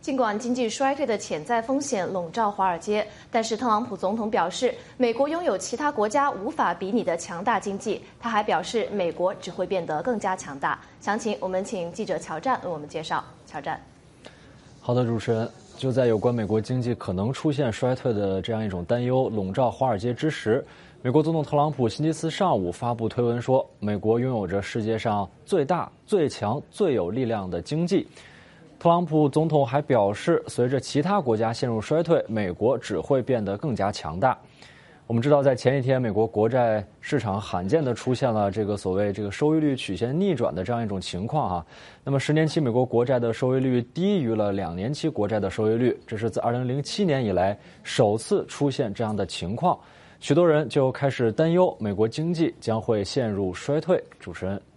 尽管经济衰退的潜在风险笼罩华尔街，但是特朗普总统表示，美国拥有其他国家无法比拟的强大经济。他还表示，美国只会变得更加强大。详情我们请记者乔战为我们介绍。乔战， 好的，主持人。就在有关美国经济可能出现衰退的这样一种担忧笼罩华尔街之时，美国总统特朗普星期四上午发布推文说，美国拥有着世界上最大、最强、最有力量的经济。特朗普总统还表示，随着其他国家陷入衰退，美国只会变得更加强大。我们知道，在前一天，美国国债市场罕见地出现了所谓收益率曲线逆转的这样一种情况啊。那么10年期美国国债的收益率低于了2年期国债的收益率，这是自2007年以来首次出现这样的情况。许多人就开始担忧美国经济将会陷入衰退。主持人。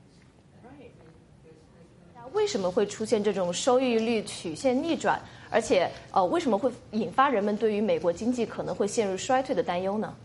为什么会出现这种收益率曲线逆转？而且，为什么会引发人们对于美国经济可能会陷入衰退的担忧呢？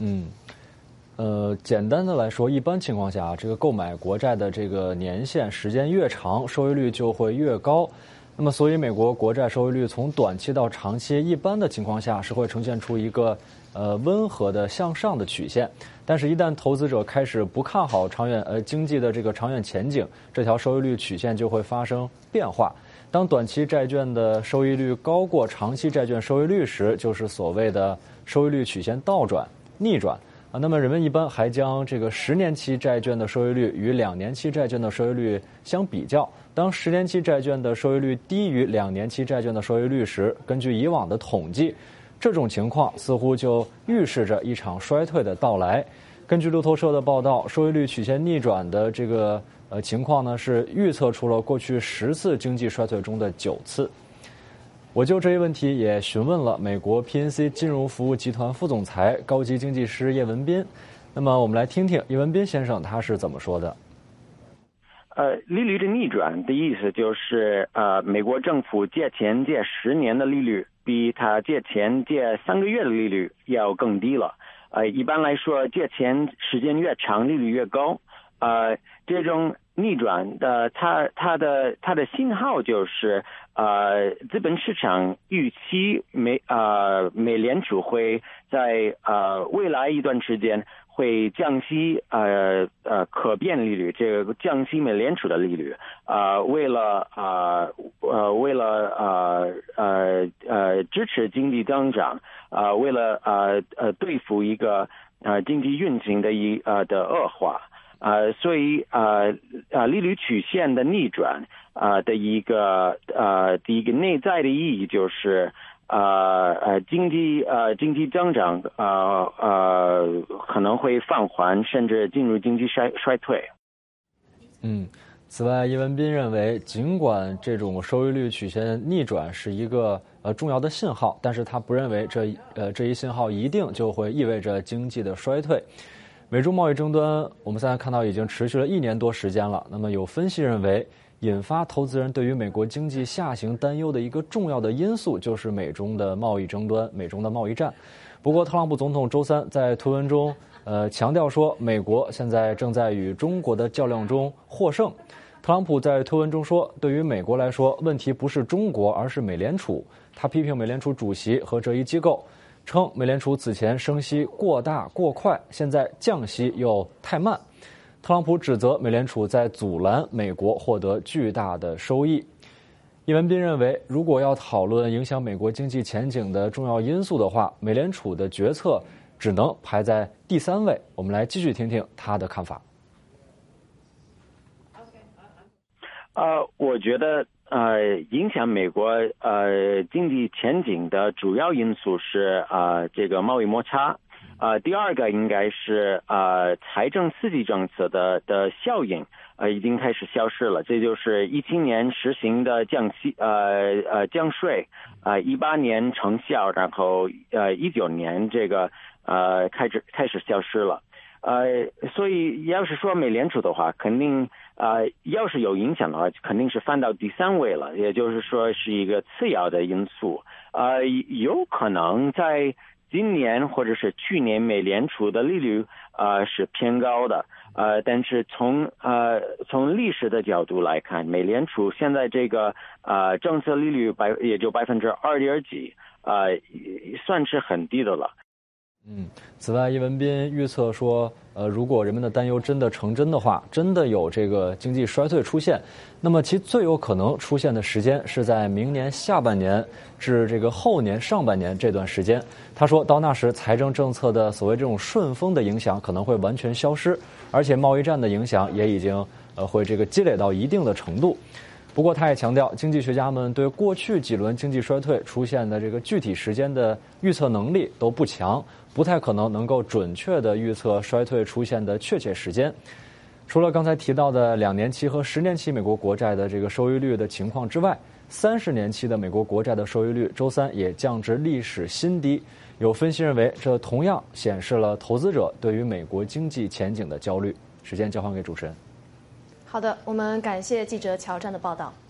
简单的来说，一般情况下，购买国债的年限时间越长，收益率就会越高。那么，所以美国国债收益率从短期到长期，一般的情况下是会呈现出一个温和的向上的曲线。但是，一旦投资者开始不看好经济的长远前景，这条收益率曲线就会发生变化。当短期债券的收益率高过长期债券收益率时，就是所谓的收益率曲线倒转、逆转。那么人们一般还将10年期债券的收益率与2年期债券的收益率相比较。当10年期债券的收益率低于2年期债券的收益率时，根据以往的统计，这种情况似乎就预示着一场衰退的到来。根据路透社的报道，收益率曲线逆转的情况呢，是预测出了过去10次经济衰退中的9次。我就这一问题也询问了美国 PNC 金融服务集团副总裁、高级经济师叶文斌。那么我们来听听叶文斌先生他是怎么说的。 利率的逆转的意思就是美国政府借钱借10年的利率比他借钱借3个月的利率要更低了。一般来说，借钱时间越长，利率越高。这种逆转的它的信号就是资本市场预期美联储会在未来一段时间会降息可变利率，降息美联储的利率为了支持经济增长，为了对付一个经济运行的恶化。所以利率曲线的逆转的一个内在的意义就是经济增长可能会放缓，甚至进入经济衰退。 此外，叶文斌认为，尽管这种收益率曲线逆转是一个重要的信号，但是他不认为这一信号一定就会意味着经济的衰退。美中贸易争端，我们现在看到已经持续了1年多时间了。那么有分析认为，引发投资人对于美国经济下行担忧的一个重要的因素，就是美中的贸易争端、美中的贸易战。不过，特朗普总统周三在推文中，强调说，美国现在正在与中国的较量中获胜。特朗普在推文中说，对于美国来说，问题不是中国，而是美联储。他批评美联储主席和这一机构，称美联储此前升息过大过快，现在降息又太慢。特朗普指责美联储在阻拦美国获得巨大的收益。叶文斌认为，如果要讨论影响美国经济前景的重要因素的话，美联储的决策只能排在第3位。我们来继续听听他的看法。 我觉得影响美国经济前景的主要因素是这个贸易摩擦。第二个应该是财政刺激政策的效应已经开始消失了。这就是17年实行的降税，18年成效，然后19年开始消失了。所以要是说美联储的话，肯定要是有影响的话，肯定是翻到第3位了，也就是说是一个次要的因素。有可能在今年或者是去年美联储的利率是偏高的，但是从历史的角度来看，美联储现在这个政策利率也就2%几，算是很低的了。 此外，叶文斌预测说，如果人们的担忧真的成真的话，真的有这个经济衰退出现，那么其最有可能出现的时间是在明年下半年至这个后年上半年这段时间。他说到那时，财政政策的所谓这种顺风的影响可能会完全消失，而且贸易战的影响也已经会这个积累到一定的程度。不过，他也强调，经济学家们对过去几轮经济衰退出现的这个具体时间的预测能力都不强，不太可能能够准确地预测衰退出现的确切时间。除了刚才提到的2年期和10年期美国国债的这个收益率的情况之外，30年期的美国国债的收益率周三也降至历史新低。有分析认为，这同样显示了投资者对于美国经济前景的焦虑。时间交还给主持人。 好的，我们感谢记者乔战的报道。